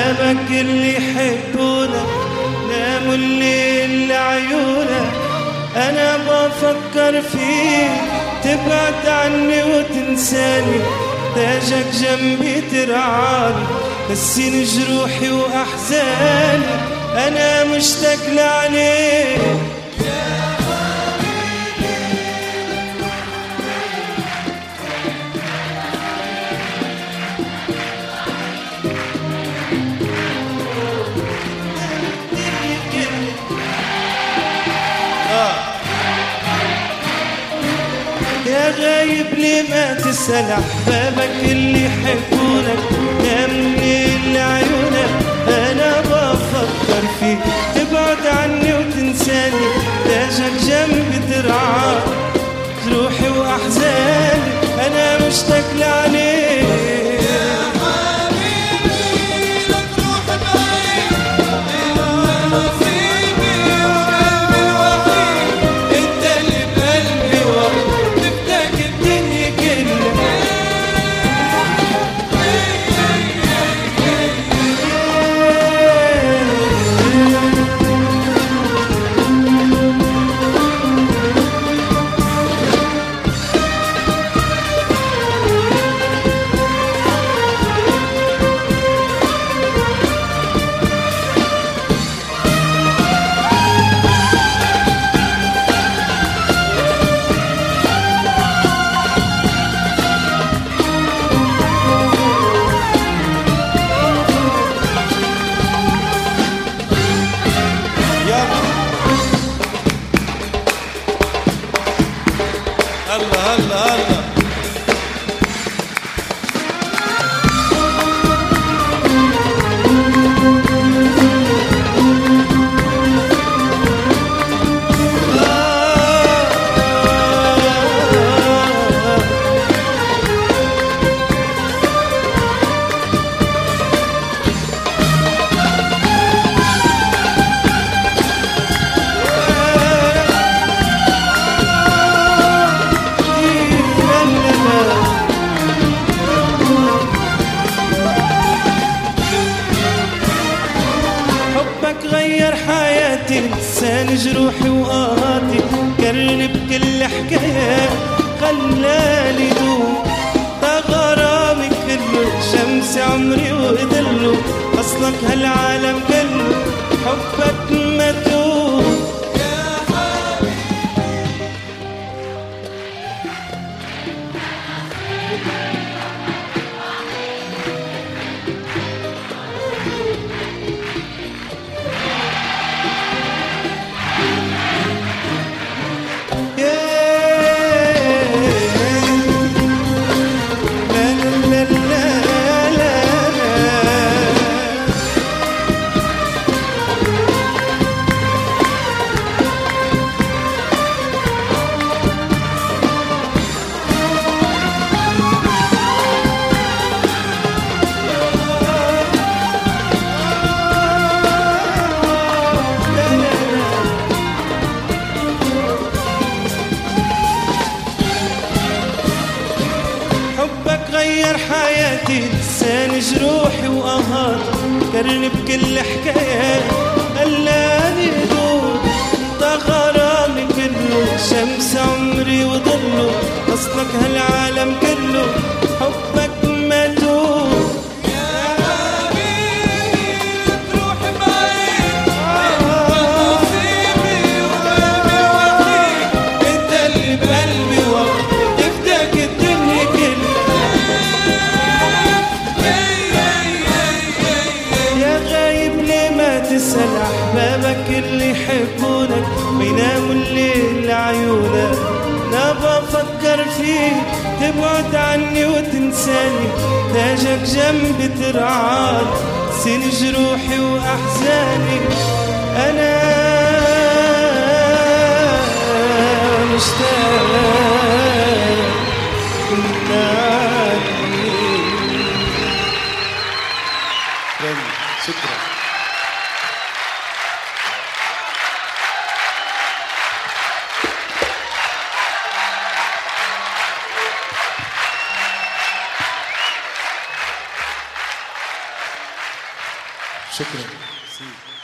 بابك اللي يحبونك ناموا الليل لعيونك. أنا بفكر فيك تبعد عني وتنساني، تاجك جنبي ترعاني نسيني جروحي وأحزاني. أنا مشتاق لعليك يا غايب ليه ما تسأل أحبابك اللي يحبونك نام الليل لعيونك. أنا بفكر فيك تبعد عني وتنساني، تاجك جنبي ترعاني جروحي وأحزاني. أنا مشتاق لعليك الله الله الله. غير حياتي لسان جروحي وقاطي، كرني بكل حكاية خلالي دوم. ده غرامي كله شمس عمري وضله، أصلك هالعالم كله حبك مدوم. غير حياتي لسان جروحي وقهاتي، كرني بكل حكاية خلاني دوم. ده غرامي كله شمس عمري وضله، أصلك هالعالم كله حبك مدوم. تسأل أحبابك اللي يحبونك ويناموا الليل لعيونك. أنا بفكر فيك تبعد عني وتنساني، تاجك جنبي ترعاني سين جروحي وأحزاني. أنا مشتاق شكرا. شكرا.